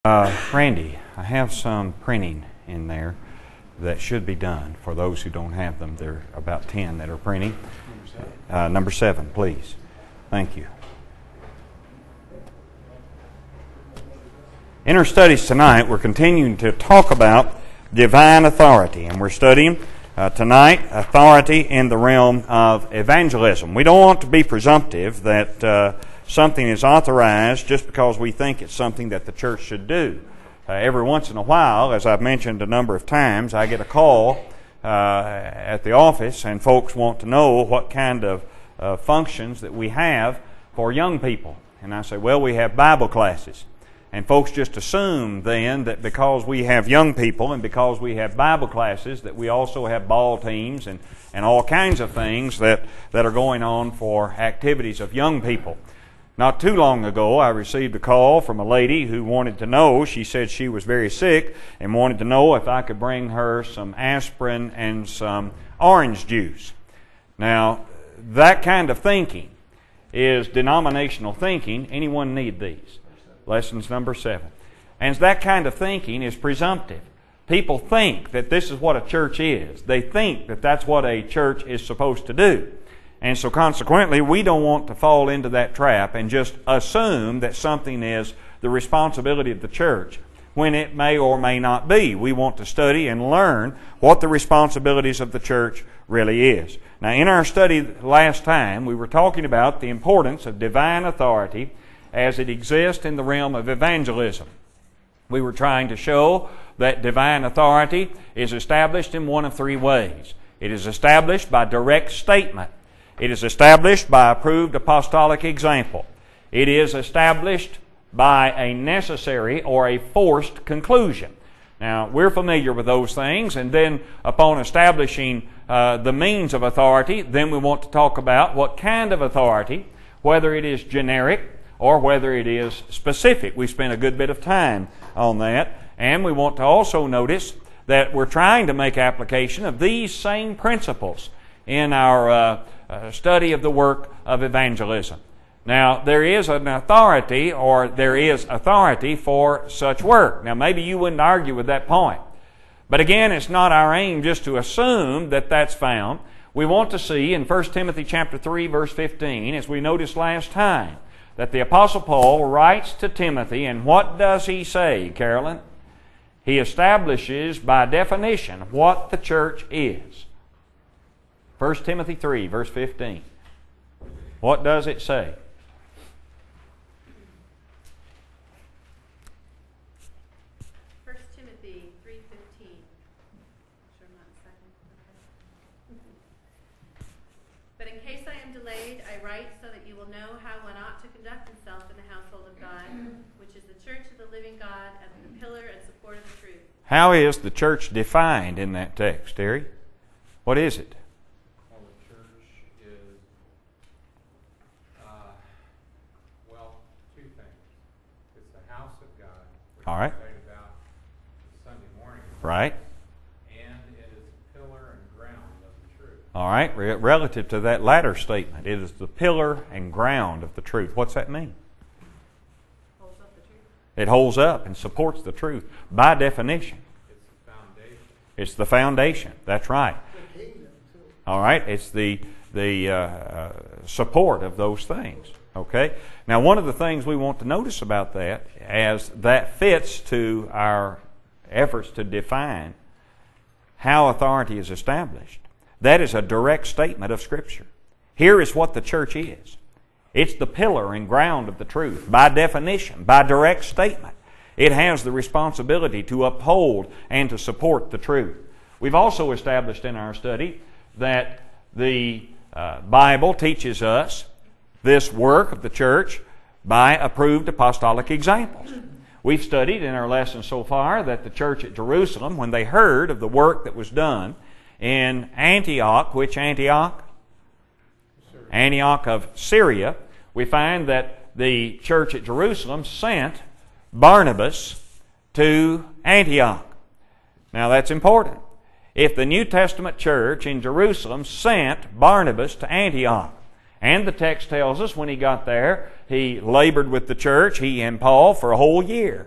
Randy, I have some printing in there that should be done for those who don't have them. There are about 10 that are printing. Number 7, please. Thank you. In our studies tonight, we're continuing to talk about divine authority, and we're studying tonight authority in the realm of evangelism. We don't want to be presumptive that something is authorized just because we think it's something that the church should do. Every once in a while, as I've mentioned a number of times, I get a call at the office and folks want to know what kind of functions that we have for young people. And I say, well, we have Bible classes. And folks just assume then that because we have young people and because we have Bible classes that we also have ball teams and all kinds of things that are going on for activities of young people. Not too long ago, I received a call from a lady who wanted to know, she said she was very sick and wanted to know if I could bring her some aspirin and some orange juice. Now, that kind of thinking is denominational thinking. Anyone need these? Lessons number 7. And that kind of thinking is presumptive. People think that this is what a church is. They think that that's what a church is supposed to do. And so consequently, we don't want to fall into that trap and just assume that something is the responsibility of the church when it may or may not be. We want to study and learn what the responsibilities of the church really is. Now, in our study last time, we were talking about the importance of divine authority as it exists in the realm of evangelism. We were trying to show that divine authority is established in one of 3 ways. It is established by direct statement. It is established by approved apostolic example. It is established by a necessary or a forced conclusion. Now, we're familiar with those things, and then upon establishing the means of authority, then we want to talk about what kind of authority, whether it is generic or whether it is specific. We spent a good bit of time on that, and we want to also notice that we're trying to make application of these same principles in our study of the work of evangelism. Now, there is an authority, or there is authority for such work. Now, maybe you wouldn't argue with that point. But again, it's not our aim just to assume that that's found. We want to see in 1 Timothy chapter 3, verse 15, as we noticed last time, that the Apostle Paul writes to Timothy, and what does he say, Carolyn? He establishes by definition what the church is. 1 Timothy 3, verse 15. What does it say? But in case I am delayed, I write so that you will know how one ought to conduct himself in the household of God, which is the church of the living God and the pillar and support of the truth. How is the church defined in that text, Terry? What is it? Well, the church is, two things. It's the house of God, which all right, we studied about Sunday morning. Right. All right, relative to that latter statement, it is the pillar and ground of the truth. What's that mean? Holds up the truth. It holds up and supports the truth. By definition. It's the foundation. It's the foundation. That's right. All right, it's the support of those things. Okay? Now, one of the things we want to notice about that, as that fits to our efforts to define how authority is established, that is a direct statement of Scripture. Here is what the church is. It's the pillar and ground of the truth. By definition, by direct statement, it has the responsibility to uphold and to support the truth. We've also established in our study that the Bible teaches us this work of the church by approved apostolic examples. We've studied in our lesson so far that the church at Jerusalem, when they heard of the work that was done in Antioch, which Antioch? Syria. Antioch of Syria. We find that the church at Jerusalem sent Barnabas to Antioch. Now that's important. If the New Testament church in Jerusalem sent Barnabas to Antioch, and the text tells us when he got there, he labored with the church, he and Paul, for a whole year.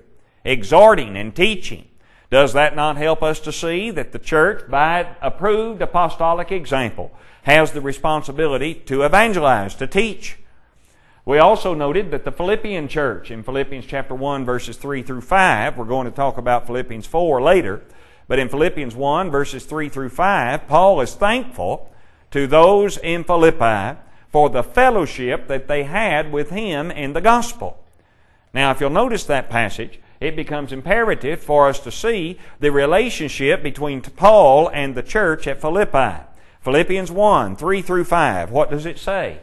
exhorting and teaching. Does that not help us to see that the church, by approved apostolic example, has the responsibility to evangelize, to teach? We also noted that the Philippian church, in Philippians chapter 1, verses 3 through 5, we're going to talk about Philippians 4 later, but in Philippians 1, verses 3 through 5, Paul is thankful to those in Philippi for the fellowship that they had with him in the gospel. Now, if you'll notice that passage, it becomes imperative for us to see the relationship between Paul and the church at Philippi. Philippians 1, 3 through 5, what does it say?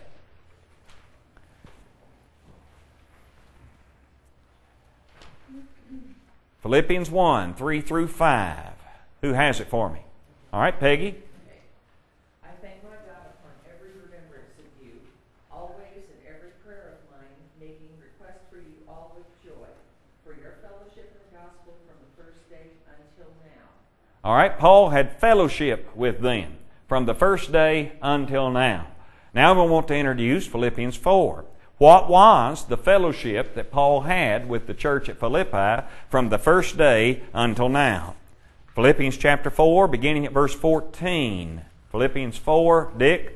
Philippians 1, 3 through 5. Who has it for me? All right, Peggy. I thank my God upon every remembrance of you, always in every prayer of mine, making request for you all with joy, for your fellowship in the gospel from the first day until now. All right, Paul had fellowship with them from the first day until now. Now we want to introduce Philippians 4. What was the fellowship that Paul had with the church at Philippi from the first day until now? Philippians chapter 4, beginning at verse 14. Philippians 4, Dick.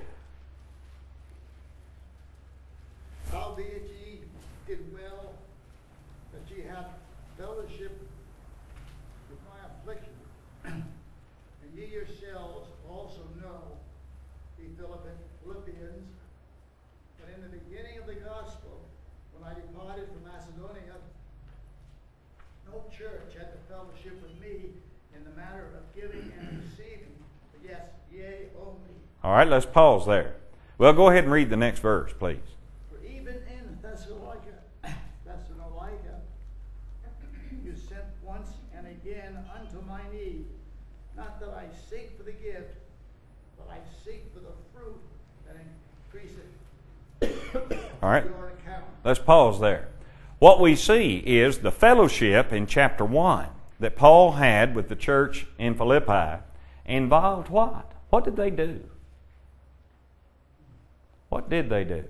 Howbeit ye did well that ye have fellowship with my affliction, and ye yourselves also know, ye Philippians, that in the beginning of the gospel, when I departed from Macedonia, no church had the fellowship with me in the matter of giving and receiving, but yes, yea only. All right, let's pause there. Well, go ahead and read the next verse, please. For even in Thessalonica, you sent once and again unto my need, not that I seek for the gift, but I seek for the fruit that increaseth. All right, Your account. let's pause there. What we see is the fellowship in chapter 1 that Paul had with the church in Philippi involved what? What did they do? What did they do?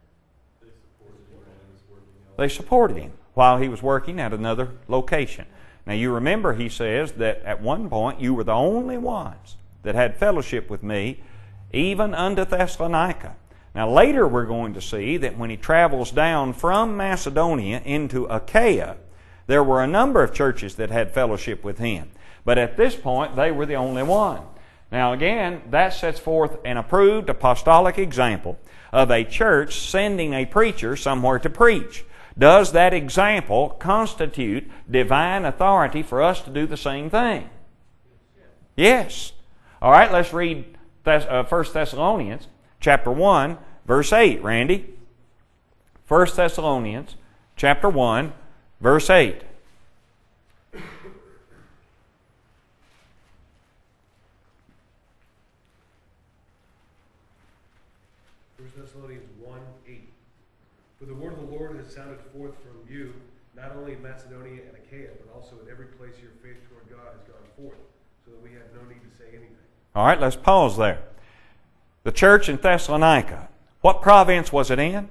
They supported him while he was working at another location. Now you remember he says that at one point you were the only ones that had fellowship with me, even unto Thessalonica. Now later we're going to see that when he travels down from Macedonia into Achaia, there were a number of churches that had fellowship with him. But at this point, they were the only one. Now again, that sets forth an approved apostolic example of a church sending a preacher somewhere to preach. Does that example constitute divine authority for us to do the same thing? Yes. All right, let's read 1 Thessalonians chapter 1, verse 8. Randy? 1 Thessalonians chapter 1, verse 8. 1 Thessalonians 1:8. For the word of the Lord has sounded forth from you, not only in Macedonia and Achaia, but also in every place your faith toward God has gone forth, so that we have no need to say anything. All right, let's pause there. The church in Thessalonica, what province was it in?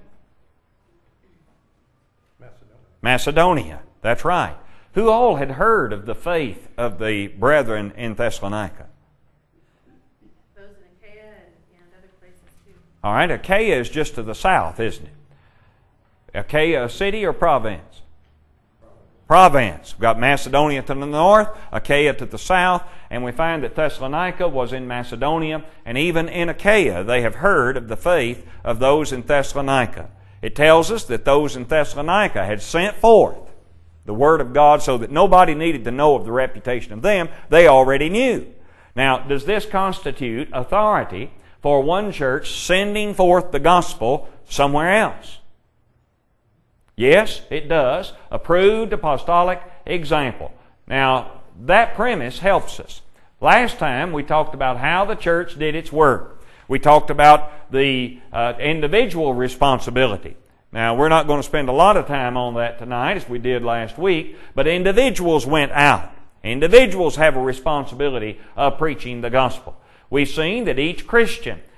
Macedonia. That's right. Who all had heard of the faith of the brethren in Thessalonica? Those in Achaia and other places too. All right, Achaia is just to the south, isn't it? Achaia a city or province? Province. We've got Macedonia to the north, Achaia to the south, and we find that Thessalonica was in Macedonia, and even in Achaia they have heard of the faith of those in Thessalonica. It tells us that those in Thessalonica had sent forth the Word of God so that nobody needed to know of the reputation of them. They already knew. Now, does this constitute authority for one church sending forth the gospel somewhere else? Yes, it does. Approved apostolic example. Now, that premise helps us. Last time we talked about how the church did its work. We talked about the individual responsibility. Now, we're not going to spend a lot of time on that tonight as we did last week, but individuals went out. Individuals have a responsibility of preaching the gospel. We've seen that each Christian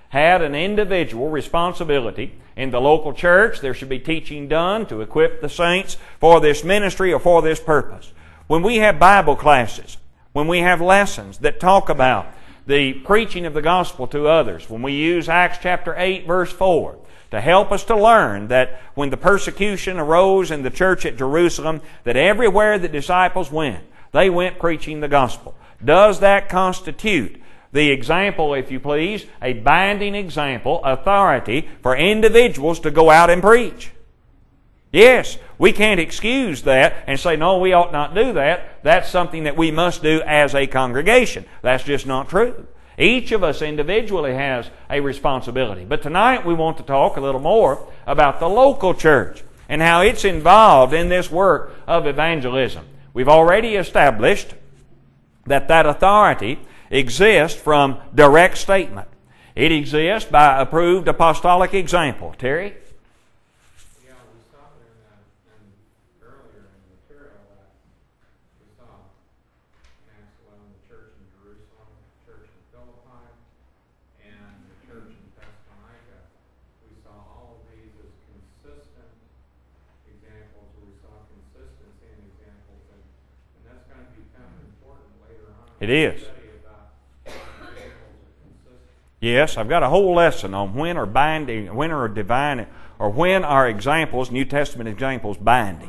had an individual responsibility. In the local church, there should be teaching done to equip the saints for this ministry or for this purpose. When we have Bible classes, when we have lessons that talk about the preaching of the gospel to others, when we use Acts chapter 8, verse 4, to help us to learn that when the persecution arose in the church at Jerusalem, that everywhere the disciples went, they went preaching the gospel. Does that constitute the example, if you please, a binding example, authority for individuals to go out and preach? Yes, we can't excuse that and say, no, we ought not do that. That's something that we must do as a congregation. That's just not true. Each of us individually has a responsibility. But tonight we want to talk a little more about the local church and how it's involved in this work of evangelism. We've already established that authority exists from direct statement. It exists by approved apostolic example. Terry? Yeah, we saw there earlier in the material that we saw in Acts 11 the church in Jerusalem, the church in Philippi, and the church in Thessalonica. We saw all of these as consistent examples, or we saw consistency in examples, and that's going to become important later on. It is. Study about examples of consistency. Yes, I've got a whole lesson on when are binding, when are divine, or when are examples, New Testament examples, binding.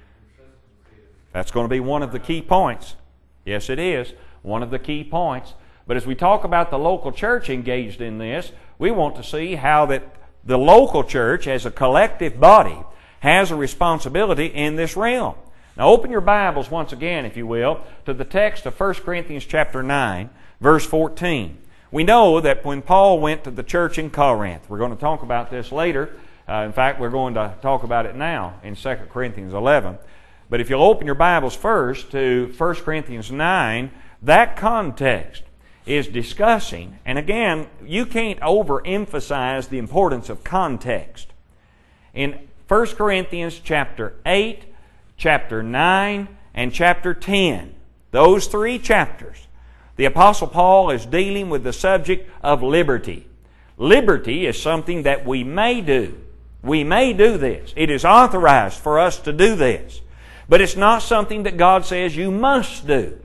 That's going to be one of the key points. Yes, it is one of the key points. But as we talk about the local church engaged in this, we want to see how that the local church as a collective body has a responsibility in this realm. Now open your Bibles once again, if you will, to the text of 1 Corinthians chapter 9, verse 14. We know that when Paul went to the church in Corinth, we're going to talk about this later. In fact, we're going to talk about it now in 2 Corinthians 11. But if you'll open your Bibles first to 1 Corinthians 9, that context is discussing, and again, you can't overemphasize the importance of context. In 1 Corinthians chapter 8, chapter 9, and chapter 10, those three chapters, the Apostle Paul is dealing with the subject of liberty. Liberty is something that we may do. We may do this. It is authorized for us to do this. But it's not something that God says you must do.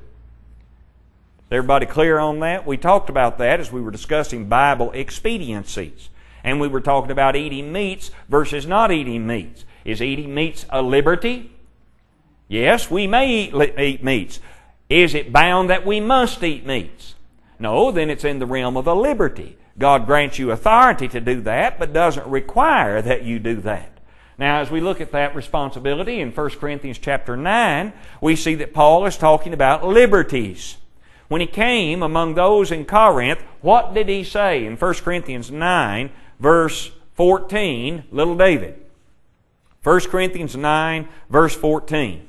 Is everybody clear on that? We talked about that as we were discussing Bible expediencies. And we were talking about eating meats versus not eating meats. Is eating meats a liberty? Yes, we may eat meats. Is it bound that we must eat meats? No, then it's in the realm of a liberty. God grants you authority to do that, but doesn't require that you do that. Now, as we look at that responsibility in 1 Corinthians chapter 9, we see that Paul is talking about liberties. When he came among those in Corinth, what did he say in 1 Corinthians 9, verse 14, little David? 1 Corinthians 9, verse 14.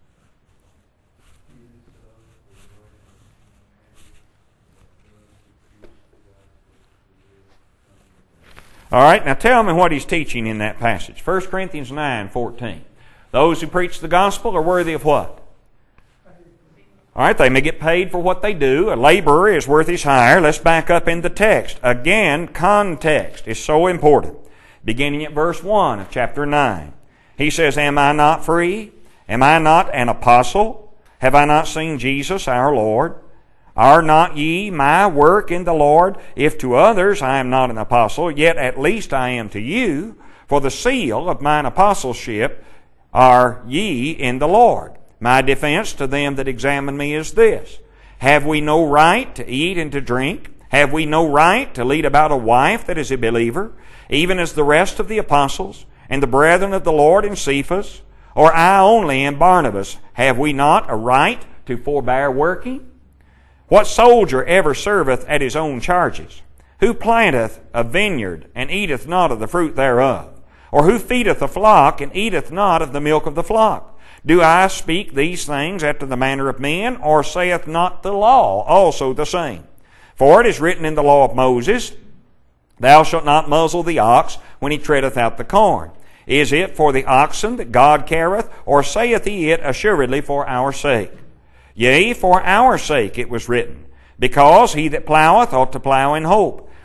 All right, now tell me what he's teaching in that passage. 1 Corinthians 9, 14. Those who preach the gospel are worthy of what? All right, they may get paid for what they do. A laborer is worth his hire. Let's back up in the text. Again, context is so important. Beginning at verse 1 of chapter 9. He says, Am I not free? Am I not an apostle? Have I not seen Jesus our Lord? Are not ye my work in the Lord? If to others I am not an apostle, yet at least I am to you. For the seal of mine apostleship are ye in the Lord. My defense to them that examine me is this: Have we no right to eat and to drink? Have we no right to lead about a wife that is a believer, even as the rest of the apostles, and the brethren of the Lord and Cephas? Or I only and Barnabas, have we not a right to forbear working? What soldier ever serveth at his own charges? Who planteth a vineyard, and eateth not of the fruit thereof? Or who feedeth a flock, and eateth not of the milk of the flock? Do I speak these things after the manner of men, or saith not the law also the same? For it is written in the law of Moses, Thou shalt not muzzle the ox when he treadeth out the corn. Is it for the oxen that God careth, or saith he it assuredly for our sake? Yea, for our sake it was written, because he that ploweth ought to plow in hope,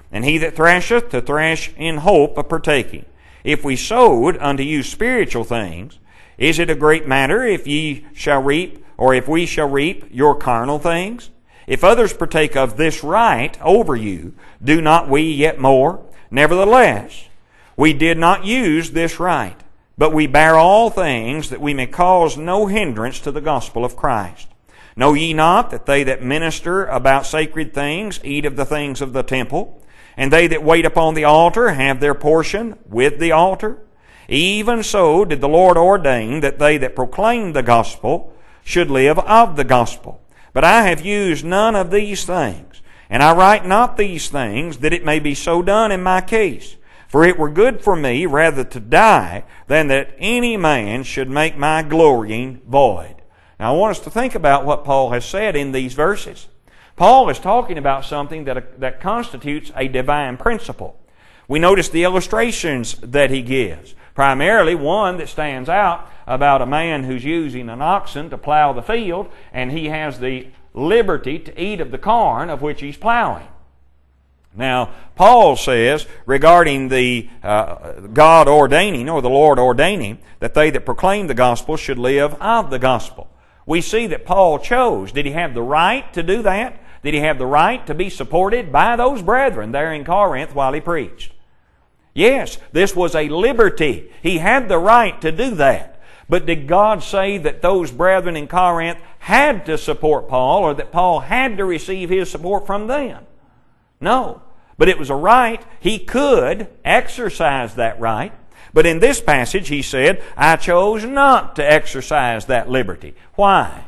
And he that thrasheth, to thrash in hope of partaking. If we sowed unto you spiritual things, is it a great matter if ye shall reap, or if we shall reap your carnal things? If others partake of this right over you, do not we yet more? Nevertheless, we did not use this right, but we bear all things that we may cause no hindrance to the gospel of Christ. Know ye not that they that minister about sacred things eat of the things of the temple, and they that wait upon the altar have their portion with the altar? Even so did the Lord ordain that they that proclaim the gospel should live of the gospel. But I have used none of these things, and I write not these things that it may be so done in my case. For it were good for me rather to die than that any man should make my glorying void. Now I want us to think about what Paul has said in these verses. Paul is talking about something that constitutes a divine principle. We notice the illustrations that he gives. Primarily one that stands out about a man who's using an oxen to plow the field, and he has the liberty to eat of the corn of which he's plowing. Now, Paul says regarding the God ordaining, or the Lord ordaining, that they that proclaim the gospel should live of the gospel. We see that Paul chose. Did he have the right to do that? Did he have the right to be supported by those brethren there in Corinth while he preached? Yes, this was a liberty. He had the right to do that. But did God say that those brethren in Corinth had to support Paul, or that Paul had to receive his support from them? No. But it was a right. He could exercise that right. But in this passage he said, I chose not to exercise that liberty. Why?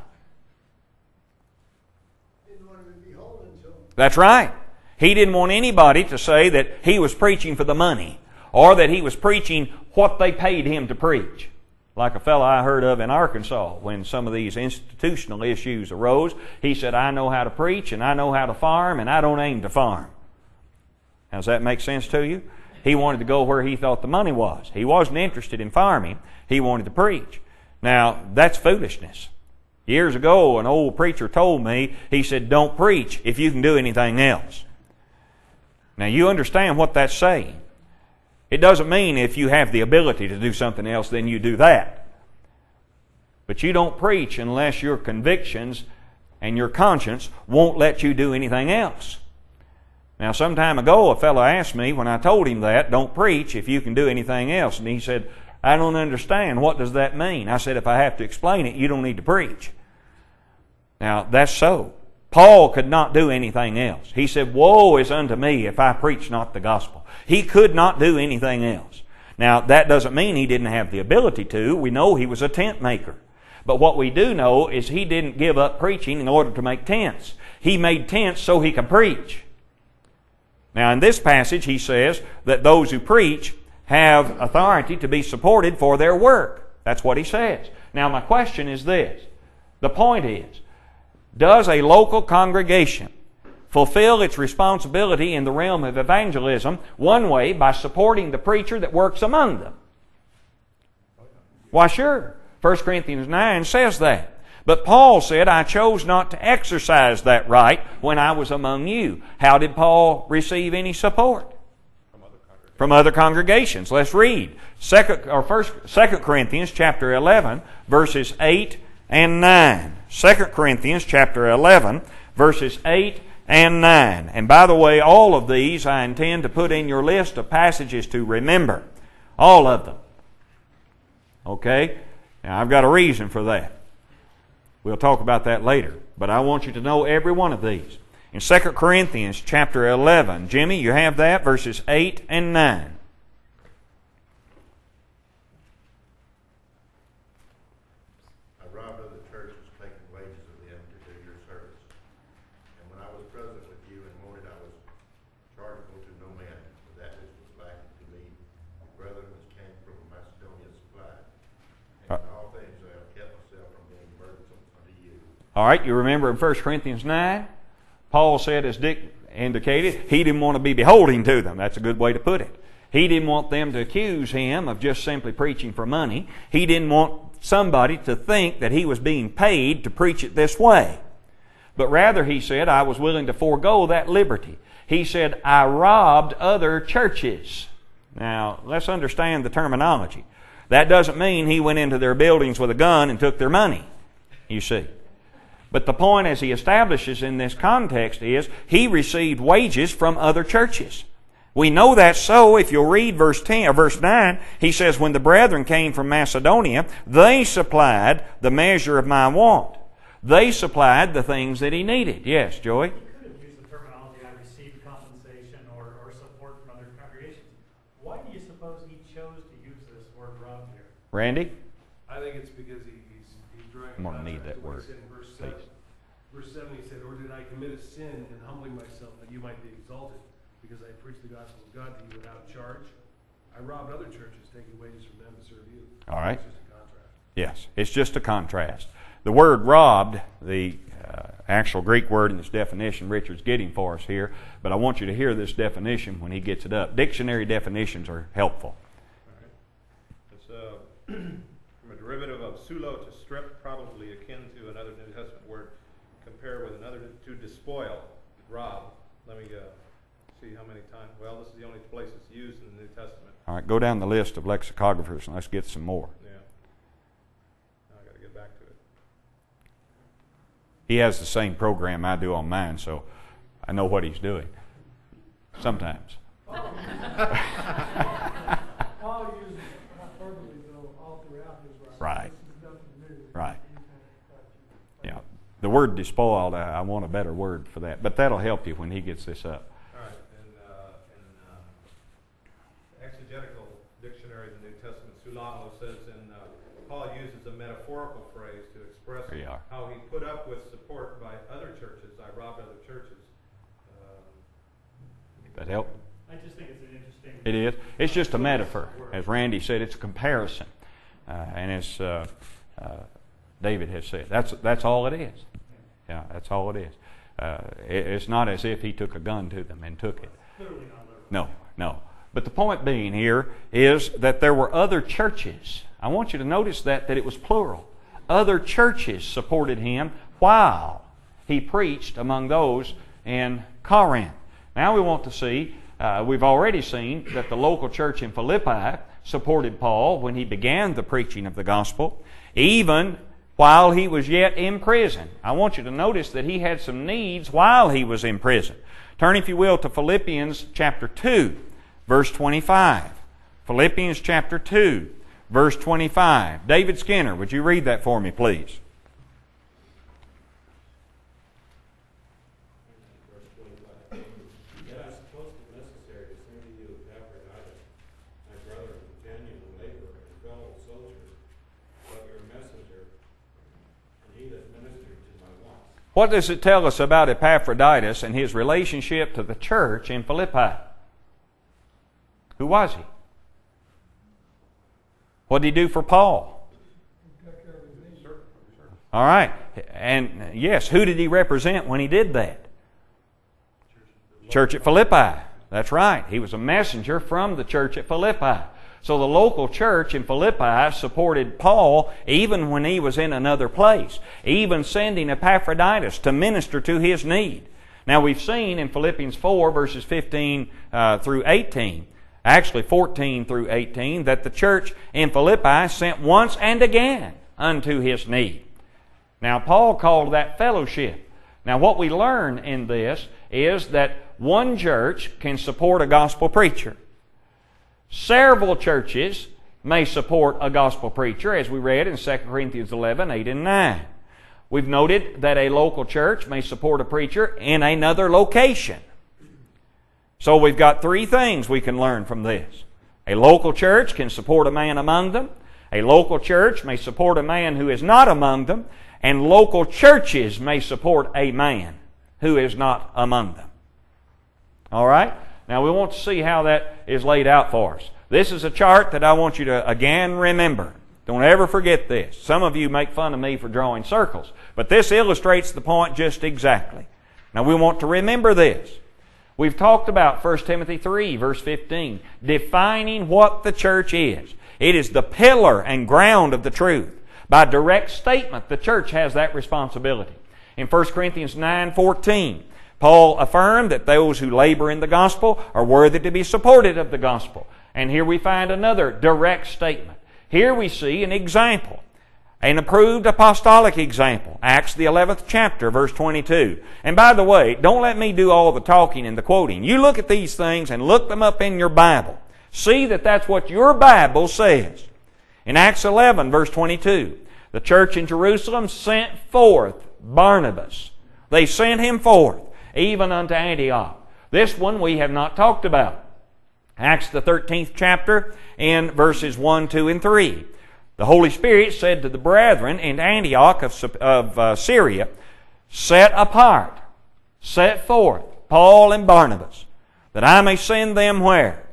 Didn't want to be beholden to him. That's right. He didn't want anybody to say that he was preaching for the money, or that he was preaching what they paid him to preach. Like a fellow I heard of in Arkansas, when some of these institutional issues arose, he said, I know how to preach, and I know how to farm, and I don't aim to farm. Does that make sense to you? He wanted to go where he thought the money was. He wasn't interested in farming. He wanted to preach. Now, that's foolishness. Years ago, an old preacher told me, he said, don't preach if you can do anything else. Now, you understand what that's saying. It doesn't mean if you have the ability to do something else, then you do that. But you don't preach unless your convictions and your conscience won't let you do anything else. Now, some time ago, a fellow asked me, when I told him that, don't preach if you can do anything else. And he said, I don't understand. What does that mean? I said, if I have to explain it, you don't need to preach. Now, that's so. Paul could not do anything else. He said, woe is unto me if I preach not the gospel. He could not do anything else. Now, that doesn't mean he didn't have the ability to. We know he was a tent maker. But what we do know is he didn't give up preaching in order to make tents. He made tents so he could preach. Now, in this passage, he says that those who preach have authority to be supported for their work. That's what he says. Now, my question is this. The point is, does a local congregation fulfill its responsibility in the realm of evangelism one way by supporting the preacher that works among them? Why, sure. 1 Corinthians 9 says that. But Paul said, I chose not to exercise that right when I was among you. How did Paul receive any support? From other congregations. Let's read 2 Corinthians chapter 11, verses 8 and 9. 2 Corinthians chapter 11, verses 8 and 9. And by the way, all of these I intend to put in your list of passages to remember. All of them. Okay? Now, I've got a reason for that. We'll talk about that later. But I want you to know every one of these. In 2 Corinthians chapter 11, Jimmy, you have that, verses 8 and 9. I robbed other churches, taking wages of them to do your service. And when I was present with you and wanted, I was chargeable to no man, for that which was lacking to me, brethren which came from Macedonia supplied. And in all things I have kept myself from being burdensome unto you. All right, you remember in 1 Corinthians 9, Paul said, as Dick indicated, he didn't want to be beholden to them. That's a good way to put it. He didn't want them to accuse him of just simply preaching for money. He didn't want somebody to think that he was being paid to preach it this way. But rather, he said, I was willing to forego that liberty. He said, I robbed other churches. Now, let's understand the terminology. That doesn't mean he went into their buildings with a gun and took their money, you see. But the point, as he establishes in this context, is he received wages from other churches. We know that's so. If you'll read verse 9, he says, when the brethren came from Macedonia, they supplied the measure of my want. They supplied the things that he needed. Yes, Joey? He could have used the terminology, I received compensation or support from other congregations. Why do you suppose he chose to use this word robbed here? Randy? I think it's because he's drawing I'm going to need contrast that to what word. he said in verse 7. Verse 7 he said, or did I commit a sin in humbling myself that you might be exalted? Because I preached the gospel of God to you without charge. I robbed other churches, taking wages from them to serve you. All right. It's just a contrast. Yes, it's just a contrast. The word robbed, the actual Greek word in its definition, Richard's getting for us here, but I want you to hear this definition when he gets it up. Dictionary definitions are helpful. All right. It's from a derivative of sulo, to strip, probably akin to another New Testament word. Compare with another, to despoil, rob. Let me see how many times. Well, this is the only place it's used in the New Testament. All right, go down the list of lexicographers and let's get some more. Yeah. Now I got to get back to it. He has the same program I do on mine, so I know what he's doing. Sometimes. Paul uses hyperbole, though, all throughout his writings. Right. This is nothing new. Right. Yeah. The word despoiled, I want a better word for that, but that'll help you when he gets this up. All right. In exegetical dictionary of the New Testament, sulao says, Paul uses a metaphorical phrase to express There you are. how he put up with support by other churches. I robbed other churches. That help? I just think it's an interesting... It is. It's just a metaphor. As Randy said, it's a comparison. And as David has said, that's all it is. Yeah, that's all it is. It's not as if he took a gun to them and took it. Clearly not literal. No. But the point being here is that there were other churches. I want you to notice that it was plural. Other churches supported him while he preached among those in Corinth. Now we want to see, we've already seen that the local church in Philippi supported Paul when he began the preaching of the gospel, even while he was yet in prison. I want you to notice that he had some needs while he was in prison. Turn, if you will, to Philippians chapter 2, verse 25. Philippians chapter 2, verse 25. David Skinner, would you read that for me, please? What does it tell us about Epaphroditus and his relationship to the church in Philippi? Who was he? What did he do for Paul? All right. And yes, who did he represent when he did that? Church at Philippi. That's right. He was a messenger from the church at Philippi. So the local church in Philippi supported Paul even when he was in another place, even sending Epaphroditus to minister to his need. Now we've seen in Philippians 4, verses 15 through 18, actually 14 through 18, that the church in Philippi sent once and again unto his need. Now Paul called that fellowship. Now what we learn in this is that one church can support a gospel preacher. Several churches may support a gospel preacher, as we read in 2 Corinthians 11, 8 and 9. We've noted that a local church may support a preacher in another location. So we've got three things we can learn from this. A local church can support a man among them. A local church may support a man who is not among them. And local churches may support a man who is not among them. All right? Now we want to see how that is laid out for us. This is a chart that I want you to again remember. Don't ever forget this. Some of you make fun of me for drawing circles, but this illustrates the point just exactly. Now we want to remember this. We've talked about 1 Timothy 3, verse 15, defining what the church is. It is the pillar and ground of the truth. By direct statement, the church has that responsibility. In 1 Corinthians 9:14, Paul affirmed that those who labor in the gospel are worthy to be supported of the gospel. And here we find another direct statement. Here we see an example, an approved apostolic example. Acts the 11th chapter, verse 22. And by the way, don't let me do all the talking and the quoting. You look at these things and look them up in your Bible. See that that's what your Bible says. In Acts 11, verse 22, the church in Jerusalem sent forth Barnabas. They sent him forth, even unto Antioch. This one we have not talked about. Acts the 13th chapter, in verses 1, 2, and 3. The Holy Spirit said to the brethren in Antioch of Syria, set apart, set forth Paul and Barnabas, that I may send them where?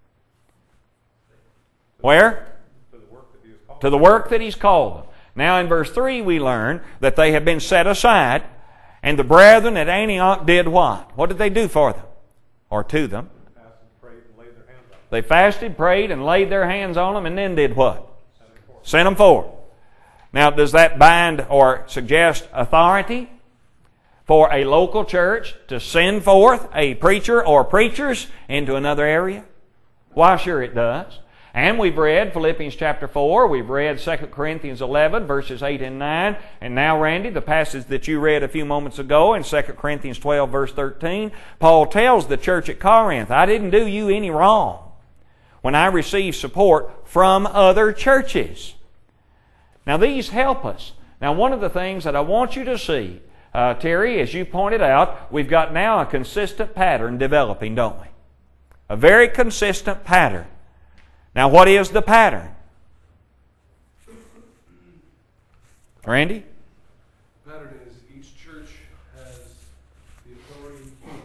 Where? To the work that He's called them. Now in verse 3 we learn that they have been set aside, and the brethren at Antioch did what? What did they do for them? Or to them? They fasted, prayed, and laid their hands on them, and then did what? Sent them forth. Now, does that bind or suggest authority for a local church to send forth a preacher or preachers into another area? Why, sure it does. And we've read Philippians chapter 4, we've read 2 Corinthians 11, verses 8 and 9, and now, Randy, the passage that you read a few moments ago in 2 Corinthians 12, verse 13, Paul tells the church at Corinth, I didn't do you any wrong when I received support from other churches. Now, these help us. Now, one of the things that I want you to see, Terry, as you pointed out, we've got now a consistent pattern developing, don't we? A very consistent pattern. Now, what is the pattern? Randy? The pattern is each church has the authority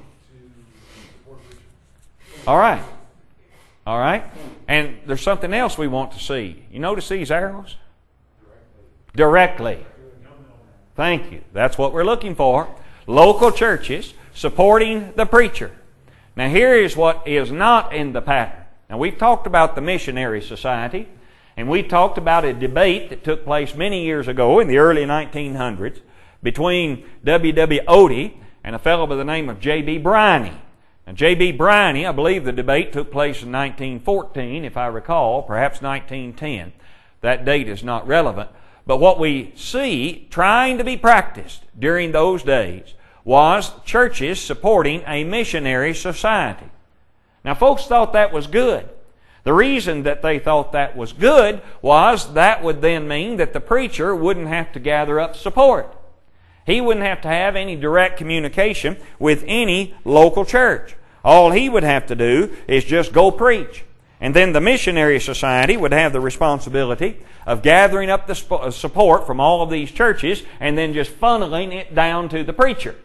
to support preaching. All right. All right. And there's something else we want to see. You notice these arrows? Directly. Thank you. That's what we're looking for. Local churches supporting the preacher. Now, here is what is not in the pattern. Now, we've talked about the Missionary Society, and we talked about a debate that took place many years ago in the early 1900s between W.W. Odie and a fellow by the name of J.B. Briney. Now, J.B. Briney, I believe the debate took place in 1914, if I recall, perhaps 1910. That date is not relevant. But what we see trying to be practiced during those days was churches supporting a missionary society. Now, folks thought that was good. The reason that they thought that was good was that would then mean that the preacher wouldn't have to gather up support. He wouldn't have to have any direct communication with any local church. All he would have to do is just go preach. And then the missionary society would have the responsibility of gathering up the support from all of these churches and then just funneling it down to the preacher.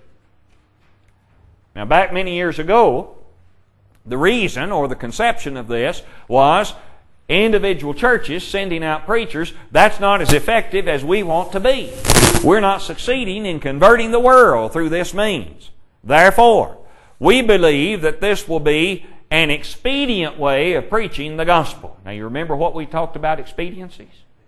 Now, back many years ago, the reason or the conception of this was individual churches sending out preachers. That's not as effective as we want to be. We're not succeeding in converting the world through this means. Therefore, we believe that this will be an expedient way of preaching the gospel. Now, you remember what we talked about expediencies?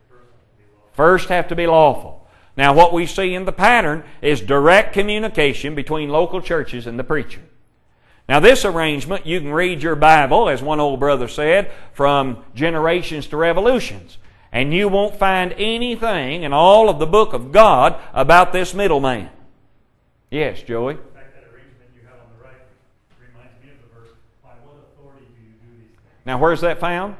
First have to be lawful. Now, what we see in the pattern is direct communication between local churches and the preacher. Now, this arrangement, you can read your Bible, as one old brother said, from generations to revolutions. And you won't find anything in all of the book of God about this middleman. Yes, Joey? In fact, that arrangement you have on the right reminds me of the verse, by what authority do you do these things? Now, where's that found?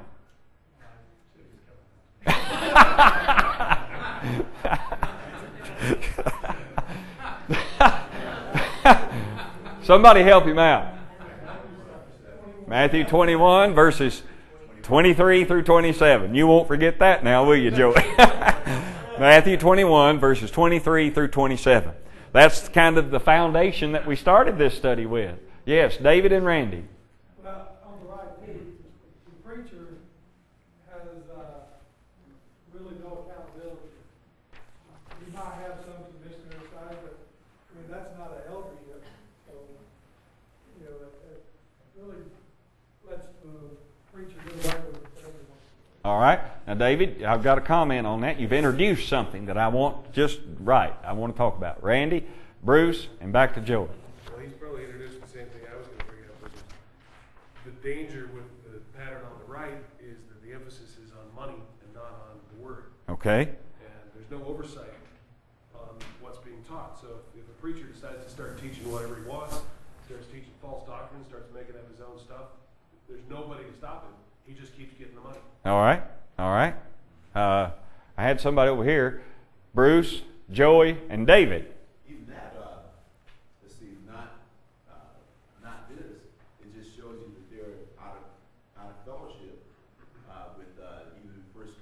Somebody help him out. Matthew 21, verses 23 through 27. You won't forget that now, will you, Joey? Matthew 21, verses 23 through 27. That's kind of the foundation that we started this study with. Yes, David and Randy. Well, on the right, the preacher has really no accountability. He might have some missionary side, but I mean that's not an eldership. So, you know, it really lets the preacher get away with whatever he wants to do. All right. Now, David, I've got a comment on that. You've introduced something that I want just right. I want to talk about. Randy, Bruce, and back to Joey. Well, he's probably introduced the same thing I was going to bring up, which is the danger with the pattern on the right is that the emphasis is on money and not on the word. Okay. And there's no oversight on what's being taught. So if a preacher decides to start teaching whatever he wants, starts teaching false doctrine, starts making up his own stuff, there's nobody to stop him. He just keeps getting the money. All right. All right. I had somebody over here, Bruce, Joey, and David. Even that, let's see, not this. It just shows you that they're out of fellowship with even First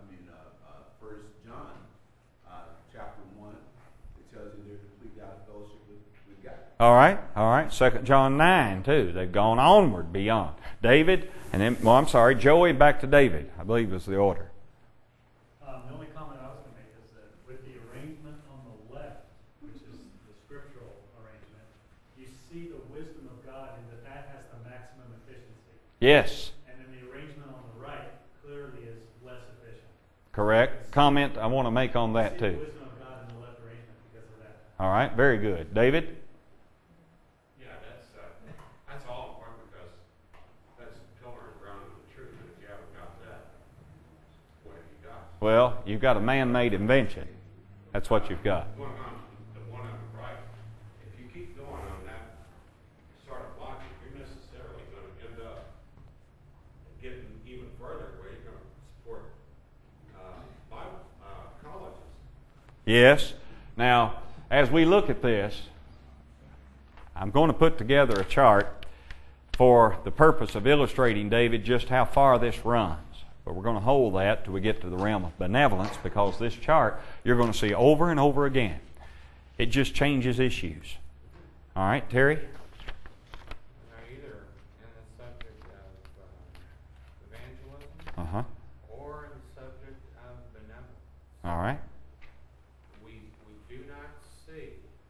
John chapter 1. It tells you they're completely out of fellowship with God. All right. All right. 2 John 9 too. They've gone onward beyond. David, and then Joey, back to David, I believe was the order. The only comment I was going to make is that with the arrangement on the left, which is the scriptural arrangement, you see the wisdom of God in that has the maximum efficiency. Yes. And then the arrangement on the right clearly is less efficient. Correct. Comment I want to make on that too. The wisdom of God in the left arrangement because of that. All right. Very good. David? Yeah, that's all important because that's the pillar and ground of the truth. And if you haven't got that, what have you got? Well, you've got a man-made invention. That's what you've got. The one on the right, if you keep going on that sort of logic, you're necessarily going to end up getting even further where you're going to support Bible colleges. Yes. Now, as we look at this, I'm going to put together a chart for the purpose of illustrating, David, just how far this runs. But we're going to hold that till we get to the realm of benevolence, because this chart you're going to see over and over again. It just changes issues. All right, Terry? Now, either in the subject of evangelism or in the subject of benevolence. All right. We do not see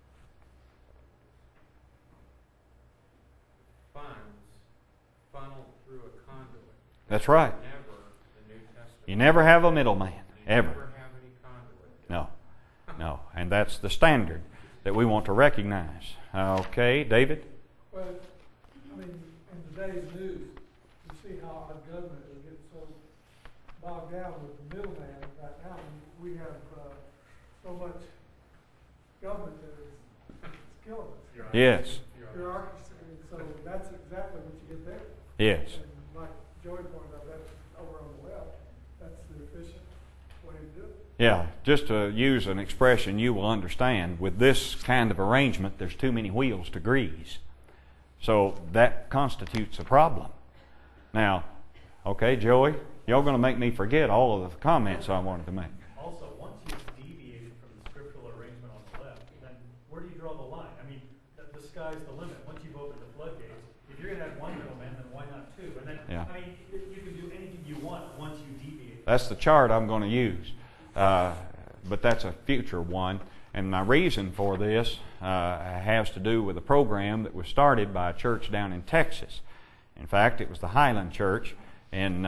funds funneled through a conduit. That's right. Never the New Testament. You never have a middleman, You ever. never have any conduit. No. No. And that's the standard that we want to recognize. Okay, David? Well, I mean, in today's news, you see how our government is getting so bogged down with the middleman right now. We have so much government that is killing us. Yes. Bureaucracy, and so that's exactly what you get there. Yes. And like Joey pointed out, that's over on the left. That's the efficient way to do it. Yeah, just to use an expression you will understand, with this kind of arrangement, there's too many wheels to grease. So that constitutes a problem. Now, okay, Joey, y'all going to make me forget all of the comments I wanted to make. Also, once you've deviated from the scriptural arrangement on the left, then where do you draw the line? I mean, the sky's the limit. Once you've opened the floodgates, if you're going to have one middleman, then why not two? And then, Yeah. I mean, you can do anything you want once you deviate. That's the chart I'm going to use. But that's a future one. And my reason for this has to do with a program that was started by a church down in Texas. In fact, it was the Highland Church in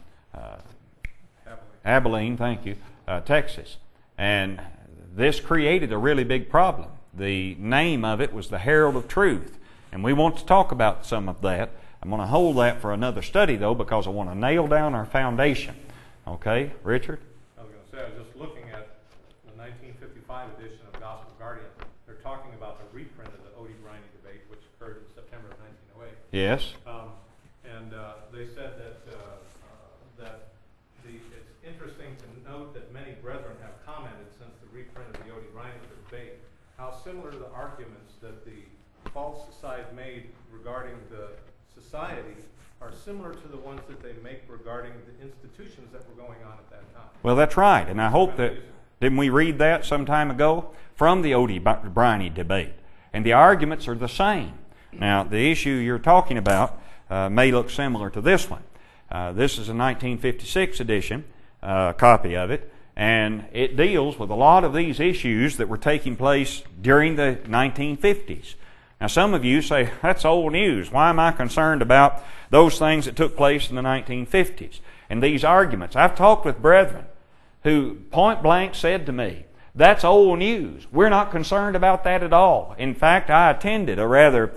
Abilene, thank you, Texas. And this created a really big problem. The name of it was the Herald of Truth. And we want to talk about some of that. I'm going to hold that for another study, though, because I want to nail down our foundation. Okay, Richard? I was going to say, I was just looking at the 1955 edition of Gospel Guardian. They're talking about the reprint of the Odie Briney debate, which occurred in September of 1908. Yes. And they said that it's interesting to note that many brethren have commented since the reprint of the Odie Briney debate how similar the arguments that the false side made regarding the society are similar to the ones that they make regarding the institutions that were going on at that time. Well, that's right. And I hope that, didn't we read that some time ago? From the Odie Briney debate. And the arguments are the same. Now, the issue you're talking about may look similar to this one. This is a 1956 edition, copy of it, and it deals with a lot of these issues that were taking place during the 1950s. Now, some of you say, that's old news. Why am I concerned about those things that took place in the 1950s? and these arguments. I've talked with brethren who point blank said to me, that's old news. We're not concerned about that at all. In fact, I attended a rather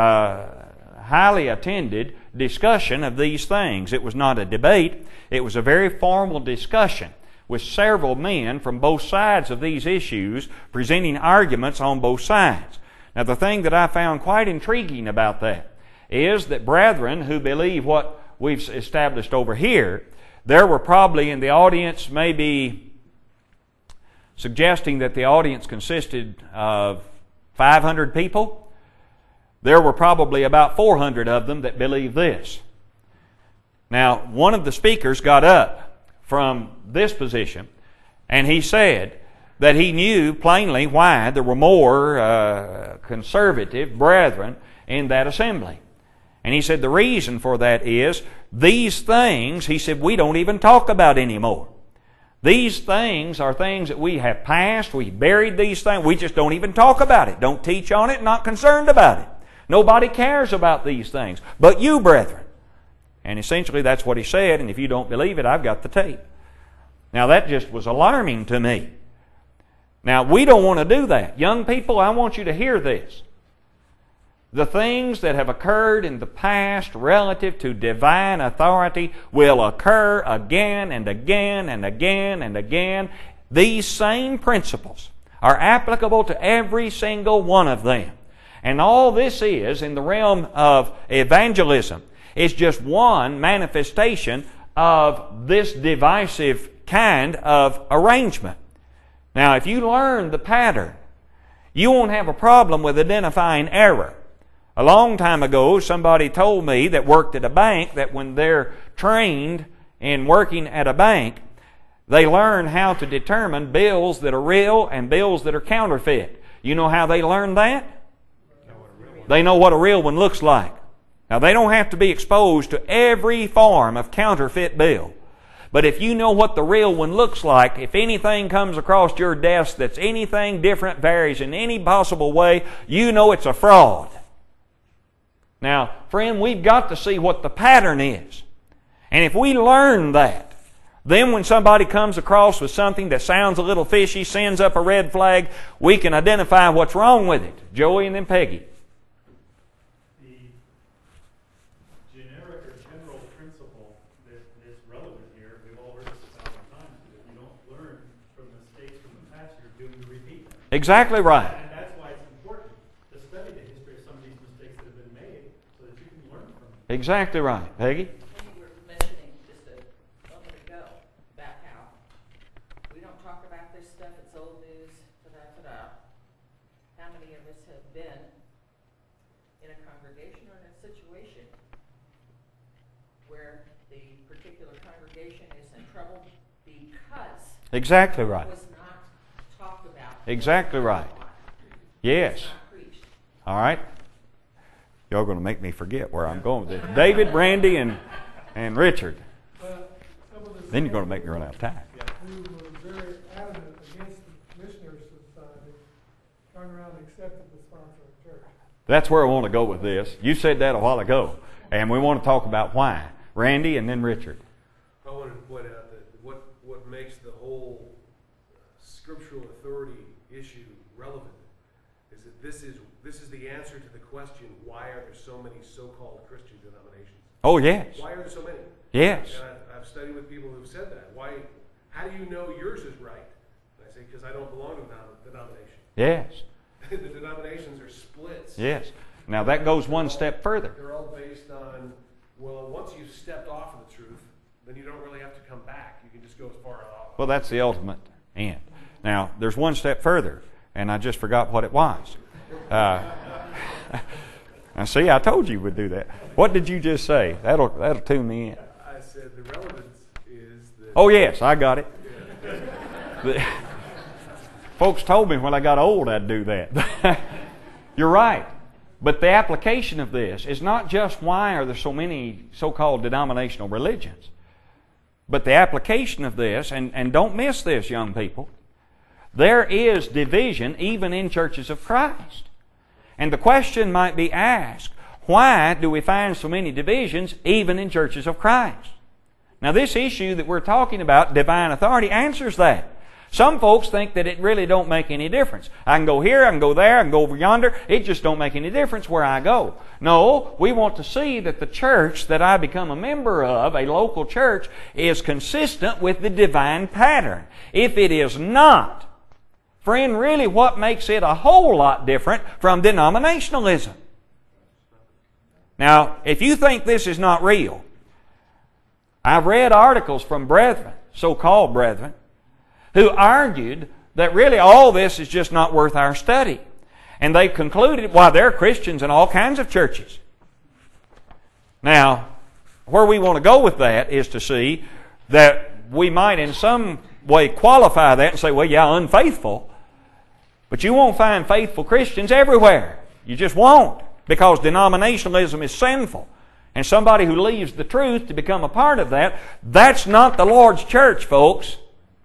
highly attended discussion of these things. It was not a debate. It was a very formal discussion with several men from both sides of these issues presenting arguments on both sides. Now, the thing that I found quite intriguing about that is that brethren who believe what we've established over here, there were probably in the audience maybe suggesting that the audience consisted of 500 people. There were probably about 400 of them that believed this. Now, one of the speakers got up from this position, and he said that he knew plainly why there were more conservative brethren in that assembly. And he said the reason for that is these things, he said, we don't even talk about anymore. These things are things that we have passed, we buried these things, we just don't even talk about it. Don't teach on it, not concerned about it. Nobody cares about these things, but you, brethren. And essentially that's what he said, and if you don't believe it, I've got the tape. Now that just was alarming to me. Now we don't want to do that. Young people, I want you to hear this. The things that have occurred in the past relative to divine authority will occur again and again and again and again. These same principles are applicable to every single one of them. And all this is, in the realm of evangelism, is just one manifestation of this divisive kind of arrangement. Now, if you learn the pattern, you won't have a problem with identifying error. A long time ago, somebody told me that worked at a bank that when they're trained in working at a bank, they learn how to determine bills that are real and bills that are counterfeit. You know how they learn that? They know what a real one looks like. Now, they don't have to be exposed to every form of counterfeit bill. But if you know what the real one looks like, if anything comes across your desk that's anything different, varies in any possible way, you know it's a fraud. Now, friend, we've got to see what the pattern is. And if we learn that, then when somebody comes across with something that sounds a little fishy, sends up a red flag, we can identify what's wrong with it. Joey and then Peggy. The generic or general principle that is relevant here, we've all heard this 1,000 times, that if you don't learn from mistakes from the past, you're doomed to repeat them. Exactly right. And that's why it's important to study the history of some of these mistakes that have been made so that you can learn from them. Exactly right. Peggy? When you were mentioning just a moment ago about how we don't talk about this stuff, it's old news, ta-da. How many of us have been in a congregation or in a situation where the particular congregation is in trouble because Exactly right. it was not talked about? Exactly right. Yes. It's not preached. All right. Y'all going to make me forget where I'm going with this. David, Randy, and Richard. But some of the Then you're going to make me run out of time. who were very adamant against the Missionary Society turned around and accepted the sponsor of the church. That's where I want to go with this. You said that a while ago, and we want to talk about why. Randy and then Richard. I wanted to point out that what makes the whole scriptural authority issue relevant is that this is the answer to the question, why are there so many so-called Christian denominations? Oh, yes. Why are there so many? Yes. And I've studied with people who've said that. How do you know yours is right? And I say, because I don't belong to a denomination. Yes. The denominations are splits. Yes. Now that goes one step further. They're all based on, well, once you've stepped off of the truth, then you don't really have to come back. You can just go as far off. Well, that's the ultimate end. Now, there's one step further, and I just forgot what it was. Now, see, I told you we'd do that. What did you just say? That'll tune me in. I said the relevance is that... Oh, yes, I got it. Folks told me when I got old I'd do that. You're right. But the application of this is not just why are there so many so-called denominational religions, but the application of this, and don't miss this, young people, there is division even in churches of Christ. And the question might be asked, why do we find so many divisions even in churches of Christ? Now this issue that we're talking about, divine authority, answers that. Some folks think that it really don't make any difference. I can go here, I can go there, I can go over yonder. It just don't make any difference where I go. No, we want to see that the church that I become a member of, a local church, is consistent with the divine pattern. If it is not, friend, really what makes it a whole lot different from denominationalism? Now, if you think this is not real, I've read articles from brethren, so-called brethren, who argued that really all this is just not worth our study. And they concluded, well, there are Christians in all kinds of churches. Now, where we want to go with that is to see that we might in some way qualify that and say, well, yeah, unfaithful. But you won't find faithful Christians everywhere. You just won't, because denominationalism is sinful. And somebody who leaves the truth to become a part of that, that's not the Lord's church, folks.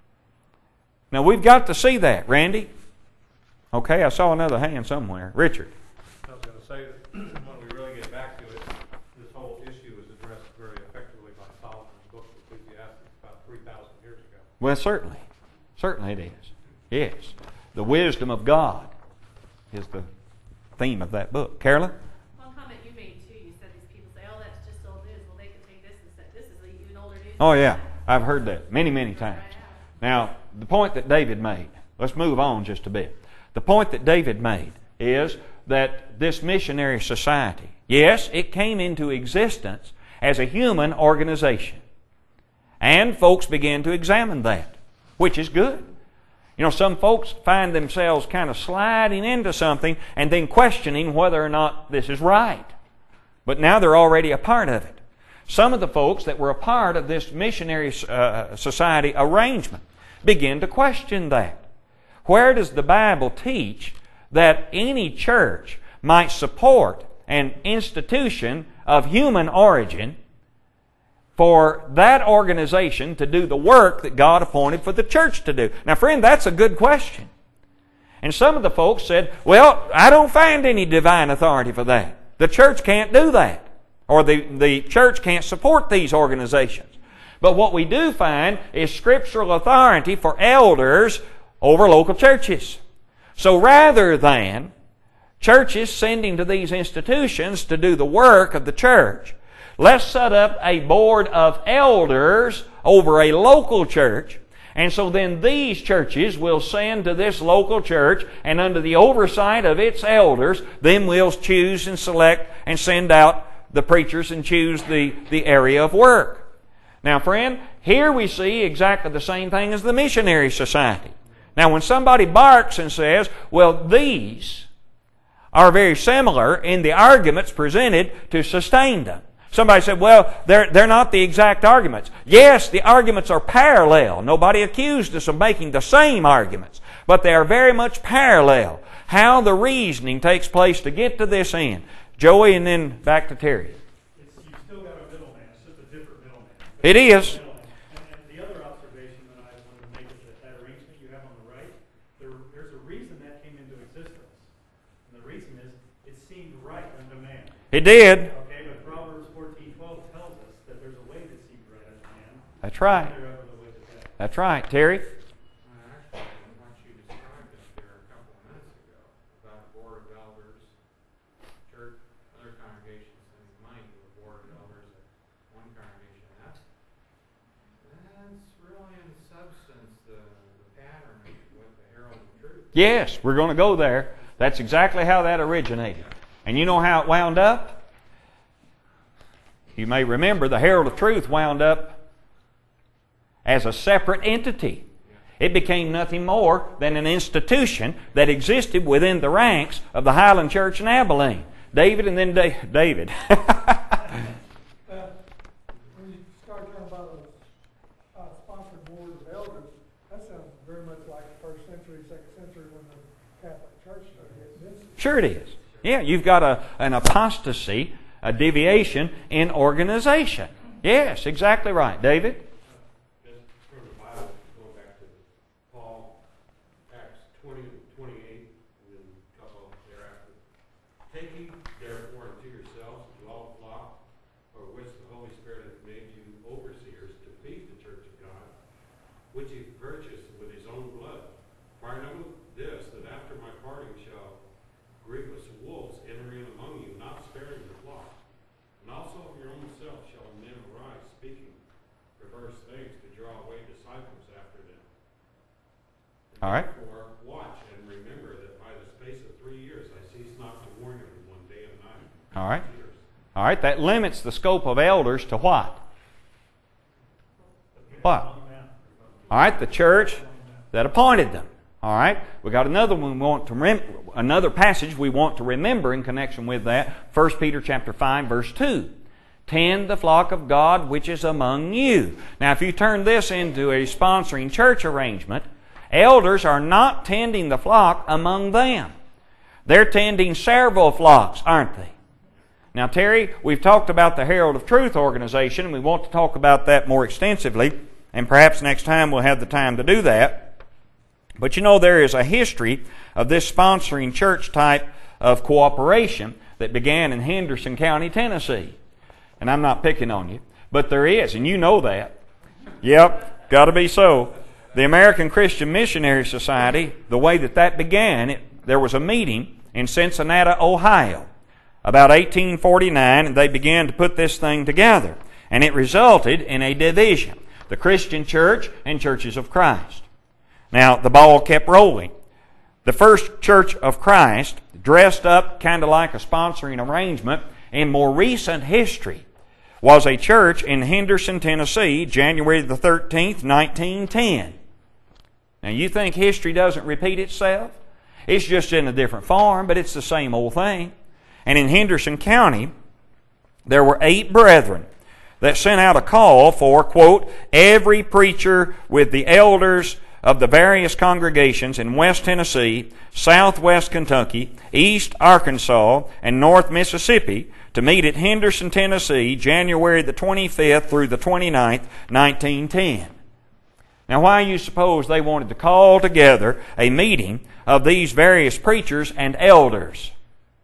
Now, we've got to see that. Randy? Okay, I saw another hand somewhere. Richard? I was going to say that when we really get back to it, this whole issue is addressed very effectively by Solomon's book, Ecclesiastes, about 3,000 years ago. Well, certainly. Certainly it is. Yes. The wisdom of God is the theme of that book. Carolyn? One comment you made, too, you said these people say, oh, that's just old news. Well, they can take this and say, this is even older news. Oh, yeah. I've heard that many, many times. Now, the point that David made, let's move on just a bit. The point that David made is that this missionary society, yes, it came into existence as a human organization. And folks began to examine that, which is good. You know, some folks find themselves kind of sliding into something and then questioning whether or not this is right. But now they're already a part of it. Some of the folks that were a part of this missionary society arrangement begin to question that. Where does the Bible teach that any church might support an institution of human origin for that organization to do the work that God appointed for the church to do? Now, friend, that's a good question. And some of the folks said, well, I don't find any divine authority for that. The church can't do that. Or the church can't support these organizations. But what we do find is scriptural authority for elders over local churches. So rather than churches sending to these institutions to do the work of the church, let's set up a board of elders over a local church. And so then these churches will send to this local church, and under the oversight of its elders, then we'll choose and select and send out the preachers and choose the area of work. Now, friend, here we see exactly the same thing as the missionary society. Now, when somebody barks and says, well, these are very similar in the arguments presented to sustain them. Somebody said, well, they're not the exact arguments. Yes, the arguments are parallel. Nobody accused us of making the same arguments. But they are very much parallel. How the reasoning takes place to get to this end. Joey, and then back to Terry. You've still got a middleman. It's just a different middleman. It is. And the other observation that I wanted to make is that arrangement you have on the right, there's a reason that came into existence. And the reason is it seemed right unto man. It did. Okay, but Proverbs 14:12 tells us that there's a way that seems right unto man. That's right. That's right. Terry? Actually, what you described up there a couple of minutes ago about a board of elders, church, other congregations sending money to a board of elders at one congregation. That's really in substance the pattern with the Herald of Truth. Yes, we're going to go there. That's exactly how that originated. And you know how it wound up? You may remember the Herald of Truth wound up as a separate entity. It became nothing more than an institution that existed within the ranks of the Highland Church in Abilene. David and then David. When you start talking about a sponsored board of elders, that sounds very much like the first century, second century when the Catholic Church started getting this. Sure it is. Yeah, you've got an apostasy, a deviation in organization. Yes, exactly right. David? Just from the Bible, going back to Paul, Acts 20:28, and then a couple thereafter. Take ye therefore unto yourselves to all flock, for which the Holy Spirit hath made you overseers to grievous wolves enter in among you, not sparing the flock. And also of your own self shall men arise, speaking perverse things to draw away disciples after them. And All right. therefore, watch and remember that by the space of 3 years I cease not to warn everyone day and night. All right. All right. That limits the scope of elders to what? What? All right. The church that appointed them. All right. We got another one we want to another passage we want to remember in connection with that. 1 Peter chapter 5 verse 2. Tend the flock of God which is among you. Now, if you turn this into a sponsoring church arrangement, elders are not tending the flock among them. They're tending several flocks, aren't they? Now, Terry, we've talked about the Herald of Truth organization, and we want to talk about that more extensively, and perhaps next time we'll have the time to do that. But you know, there is a history of this sponsoring church type of cooperation that began in Henderson County, Tennessee. And I'm not picking on you, but there is, and you know that. Yep, got to be so. The American Christian Missionary Society, the way that began, there was a meeting in Cincinnati, Ohio, about 1849, and they began to put this thing together. And it resulted in a division, the Christian Church and Churches of Christ. Now, the ball kept rolling. The first Church of Christ, dressed up kind of like a sponsoring arrangement in more recent history, was a church in Henderson, Tennessee, January the 13th, 1910. Now, you think history doesn't repeat itself? It's just in a different form, but it's the same old thing. And in Henderson County, there were 8 brethren that sent out a call for, quote, every preacher with the elders of the various congregations in West Tennessee, Southwest Kentucky, East Arkansas, and North Mississippi to meet at Henderson, Tennessee, January the 25th through the 29th, 1910. Now, why do you suppose they wanted to call together a meeting of these various preachers and elders?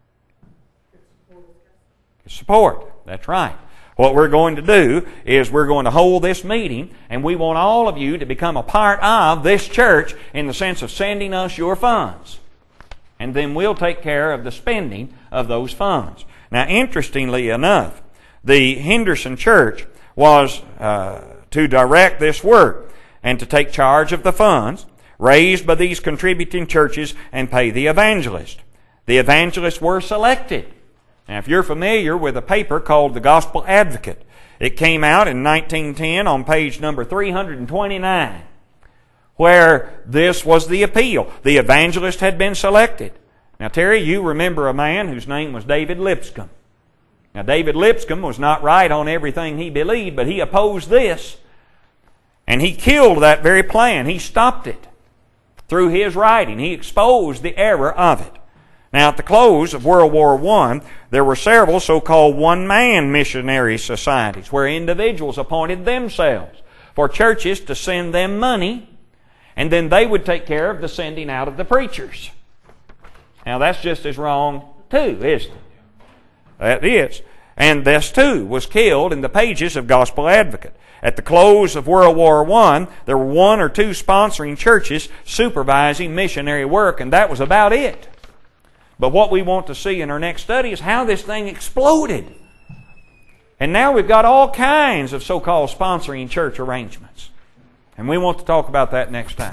Support. That's right. What we're going to do is we're going to hold this meeting, and we want all of you to become a part of this church in the sense of sending us your funds. And then we'll take care of the spending of those funds. Now, interestingly enough, the Henderson Church was to direct this work and to take charge of the funds raised by these contributing churches and pay the evangelist. The evangelists were selected. Now, if you're familiar with a paper called The Gospel Advocate, it came out in 1910 on page number 329, where this was the appeal. The evangelist had been selected. Now, Terry, you remember a man whose name was David Lipscomb. Now, David Lipscomb was not right on everything he believed, but he opposed this. And he killed that very plan. He stopped it through his writing. He exposed the error of it. Now, at the close of World War I, there were several so-called one-man missionary societies where individuals appointed themselves for churches to send them money, and then they would take care of the sending out of the preachers. Now, that's just as wrong, too, isn't it? That is. And this, too, was killed in the pages of Gospel Advocate. At the close of World War I, there were 1 or 2 sponsoring churches supervising missionary work, and that was about it. But what we want to see in our next study is how this thing exploded. And now we've got all kinds of so-called sponsoring church arrangements. And we want to talk about that next time.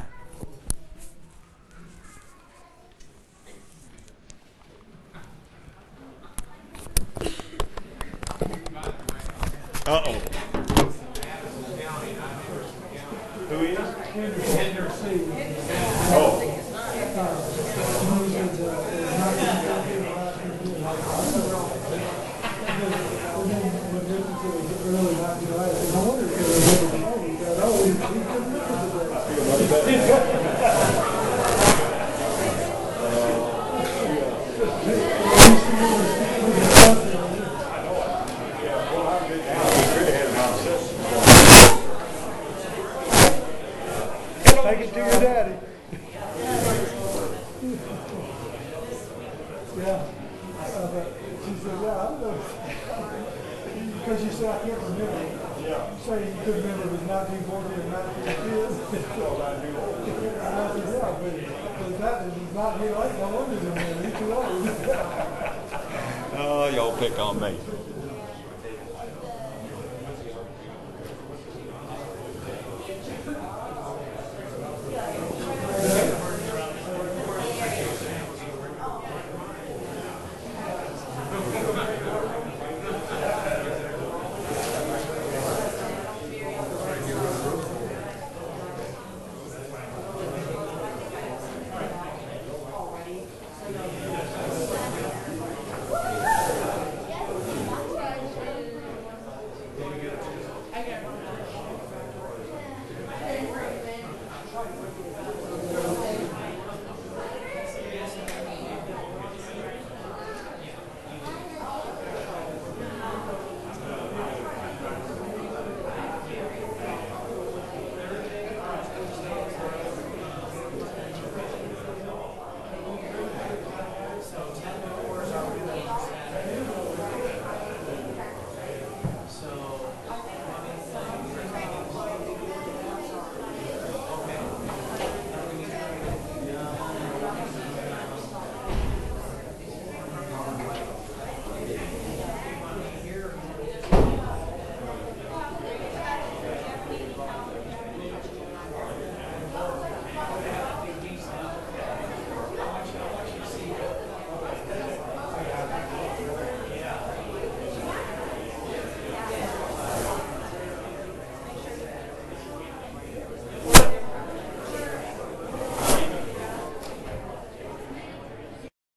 Uh-oh. Who is? Oh. Take it to your daddy. Yeah. But she said, yeah, I don't know. Because you said, I can't remember. Yeah. You say you couldn't remember if it was 1940 or 1950. And I said, yeah, but that is not here. I wonder, he's too old. Y'all pick on me.